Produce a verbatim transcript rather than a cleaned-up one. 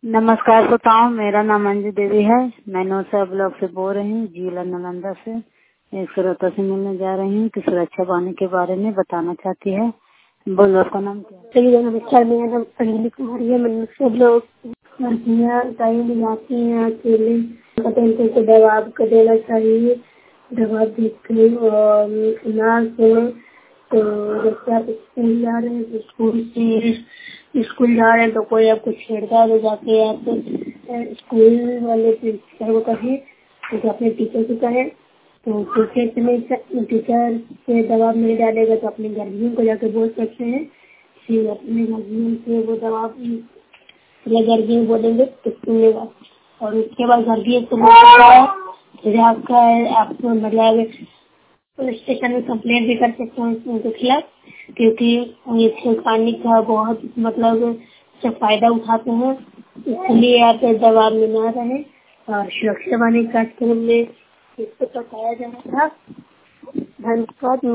नमस्कार श्रोताओं, मेरा नाम अंजू देवी है। मैं नौसा ब्लॉक से बोल रही हूँ, जिला नालंदा से। एक श्रोता से मिलने जा रही हूँ कि सुरक्षा वाणी के बारे में बताना चाहती है। बोलो, आपका नाम क्या है? नमस्कार, मेरा नाम अंजलि कुमारी है। मैं सब लोग लड़कियाँ कहीं भी जाती हैं अकेले कतई को दबाव कर देना चाहिए। दबाव देखते और ना सुने तो जैसे आप स्कूल जा रहे हैं तो स्कूल से स्कूल जा रहे हैं तो कोई आपको छेड़ता है तो जाके आप स्कूल वाले टीचर को कहें, तो अपने टीचर को कहें तो टीचर से नहीं टीचर से दबाव नहीं डालेगा तो अपने गार्जियन को जाके बोल सकते हैं। फिर अपने गार्जियन से वो दबाव अपने गार्जियन बोलेंगे तो सुनेगा और उसके बाद गार्जियन को फिर आपका आपको मतलब पुलिस स्टेशन में कंप्लेंट भी कर सकते हैं उनके खिलाफ, क्योंकि ये छेड़खानी का बहुत मतलब से फायदा उठाते हैं। इसलिए आप दबाव में ना रहे और सुरक्षा वाले कार्यक्रम में इसको बताया जा रहा था। धन्यवाद।